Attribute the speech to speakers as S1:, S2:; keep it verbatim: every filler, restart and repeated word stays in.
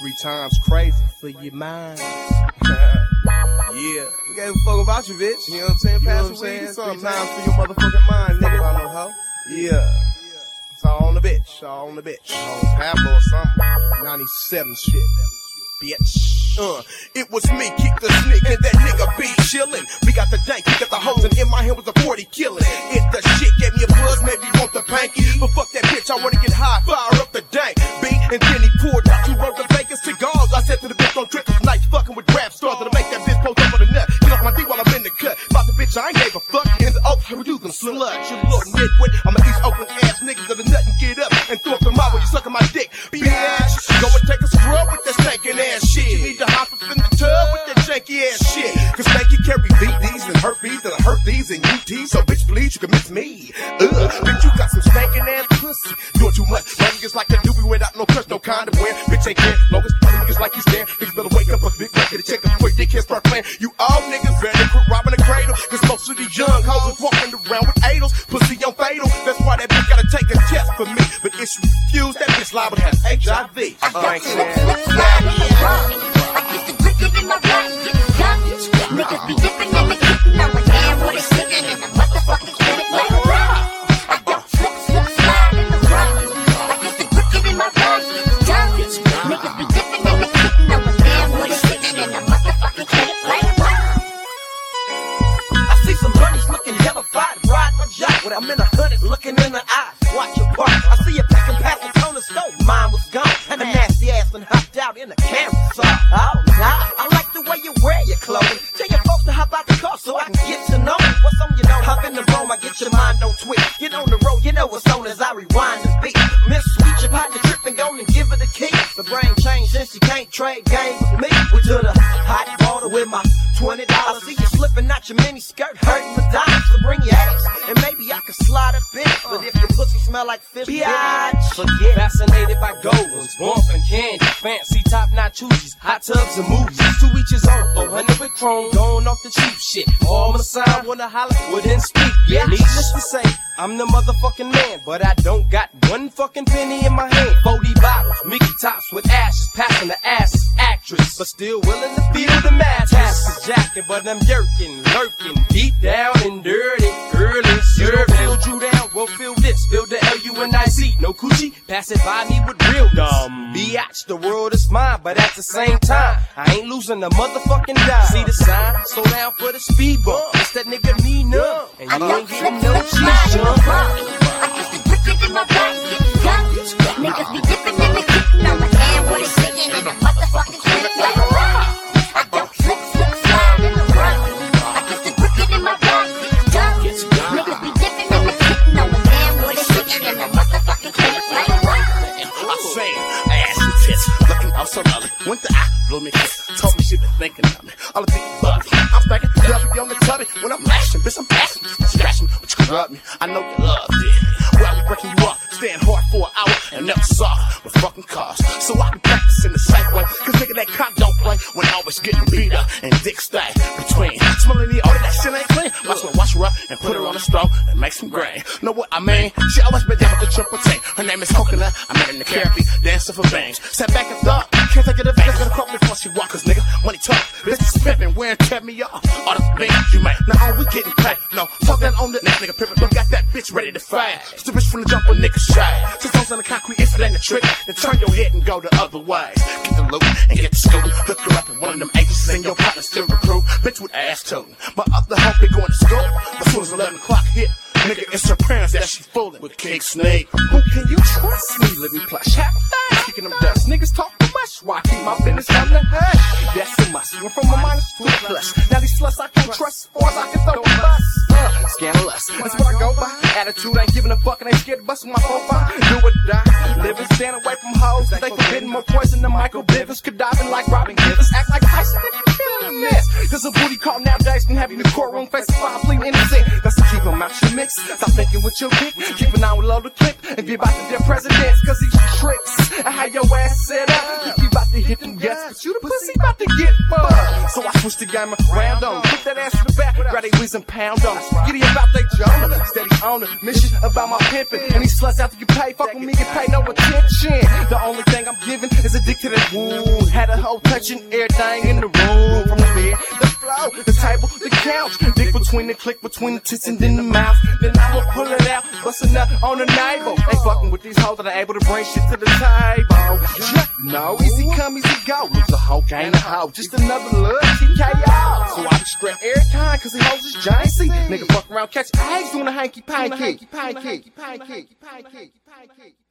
S1: Three times crazy for your mind. Yeah.
S2: You gave a fuck about you, bitch.
S1: You know what I'm saying?
S2: You know
S1: Pass
S2: what I'm
S1: the
S2: saying?
S1: weed,
S2: Three
S1: something.
S2: times for your motherfucking mind, nigga.
S1: I know how.
S2: Yeah.
S1: It's all on the bitch. All on the bitch. On Pablo or something. ninety-seven shit. Bitch. Uh, it was me, keep the sneak, and that nigga be chillin'. We got the dank, we got the hoes, and in my hand was a forty killin'. If the shit gave me a buzz, maybe want the panky. But fuck that bitch, I wanna get high, fire up the dank. B, and then he poured out two rolled the bacon cigars. I said to the bitch, don't trip this night, fucking with rap stars. That'll make that bitch post up on the nut. Get off my D while I'm in the cut. About the bitch, I ain't gave a fuck. In the open, how we do them sluts. You little nitwit, I'm a East Oakland ass nigga that a nut and get up and throw up the mouth when you suckin' my dick. Bitch, go and take a scrub with that stinking ass shit. You need to hop up in the tub with that janky ass shit. Cause stanky carry V Ds and herpes and I hurt these and U Ts. So bitch, please, you can miss me. Ugh, bitch, you got some stinking ass pussy. Doing too much. My niggas like that doobie without no crush, no kind of wear. Bitch ain't care, long as niggas like you stare. Niggas better wake up a big record to check up before your dickhead start playing. You all niggas better quit robbing the cradle. Cause most of these young hoes is walking around with adels. Pussy on fatal. That's why that bitch gotta take a test for me. But if she refuse, that bitch liable to have H I V.
S3: I got you I get the cricket in my blood. Niggas be dipping in the kitten. I'm a damn what it's sitting in the motherfucking cricket like a rock. I got slip, slip, slide in the rock. I get the cricket in my blood. Niggas be dipping in the kitten. I'm a damn what it's sitting in the motherfucking cricket like a rock.
S4: I see some bunnies looking hella fine, ride my jock. When I'm in a hoodie, looking in the eyes, watch your part. I see you packing packets on the stove, mine was gone. And a nasty ass and hopped out in the camera saw. Oh, nah, I like the way you wear your clothing. Tell your folks to hop out the car so I can get to know what's on your nose. Hop in the room, I get your mind on twitch. Get on the road, you know what's on as I rewind the beat. Miss Sweet, your partner tripping, go and give her the key. The brain changed since she can't trade game with me. We to the hot water with my twenty dollars. I see you slipping out your mini skirt, hurting my dimes. So bring your ass, and maybe I can slide a bit. But if your pussy smell like fish, biatch, forget.
S5: Fascinated by gold ones, bumping candy, fancy top-notch Uzi's, hot tubs and movies. To each his own, four hundred with chrome, going off the cheap shit. All my sign, wanna holler, wouldn't speak. Yeah, needless to say, I'm the motherfucking man, but I don't got one fucking penny in my hand. forty bottles, Mickey tops with ashes, passing the ass actress, but still willing to feel the match. Task is jacking, but I'm yerking, lurking, deep down and dirty, early, sure. Feel you down, well feel this, feel the L U N I C, no coochie, pass it by me with realness. Dumb. Biatch, the world is mine, but at the same time, I ain't losing the motherfucking dime. See the sign, slow down for the speed bump, it's that nigga me numb, and you ain't getting no cheese jump.
S3: I get the cricket in my blood. Niggas be dipping in the kitten. I'm a damn what it's sitting in the motherfucking cricket like a rock. I got slip, slip, slide in the rock. I get the cricket in my blood. Niggas be dipping in the kitten. I'm a damn what it's sitting in the motherfucking cricket like a rock.
S6: I'm saying, ass and tits, looking out so early. Went the eye, blew me kiss, told me she been thinking of me. All the big bugs, I'm thinking, love you on the tubby. When I'm lashing, bitch, I'm passing, scratch me, but you can rub me. I know you love it. Well, I be breaking you up, staying hard for an hour, and never soft with fucking cars. So I be practicing the safe way, cause nigga that cop don't play when always getting beat up and dick stay between. Smelling the odor, that shit ain't clean. Might as well wash her up and put her on the stove and make some grain. Know what I mean? She always been down with the triple T. Her name is Coconut, I met her in the Caribbean, dancing for bangs. Sat back and thought, can't take it advantage of the crop before she walk, cause nigga, money talk. Bitches pimpin', wearing tear me off. All the things you make, now all we getting paid. No, talk that on the next nigga pimpin', but got that bitch ready to fight. It's the bitch from the jump when niggas shy. Just on the concrete, if it ain't a trick, then turn your head and go the other ways. Get the loot and get the scoop. Hook her up in one of them agencies and your partner still recruit. Bitch with ass tootin'. My other hoe been going to school. As soon as eleven o'clock hit, nigga, it's her parents that she foolin' with King Snake.
S1: Who can you trust me? Living plush, half fast. Kicking them dust. Niggas talk too much. Why keep my business on the hush? That's a must. Went from a minus to a plus. Now these sluts I can't trust. As far as I can throw a bus. Uh, scandalous. That's what I go by. Attitude ain't giving a fuck and ain't scared to bust with my profile. Do or die. Living, stand away from hoes. They forbidden more poison than Michael Bivins. Conniving like Robin Givens. Act like Tyson if you feeling this. There's a booty call nowadays from having the courtroom face of fire pleading innocent. That's to keep them out your mix. Stop thinking with your dick. Keep an eye on load the clip and be about to their presidents. Cause these tricks and how your ass set up. You about to hit them guts, but you the pussy about to get fucked.
S6: So I switched the game around on. Put that ass in the back, grab they whiz and pound on. Giddy about they Jonah, steady on a mission about my pimpin'. And these sluts out to get paid, fuck with me, get paid no attention. The only thing I'm giving is a dick to that wound. Had a hoe touching everything in the room. From the bed, the floor, the table, the couch. Dick between the click, between the tits and then the mouth. Then I'ma pull it out, bust a nut on the navel. Ain't fucking with these hoes that are able to bring shit to the table. Yeah, no, easy come, easy go. Lose a hoe, gain a hoe. Just another little T K O. So I be strapped every time, cause these hoes is jancy. Nigga fuck around, catch eggs doing a hanky panky. Hanky panky, hanky panky, hanky panky.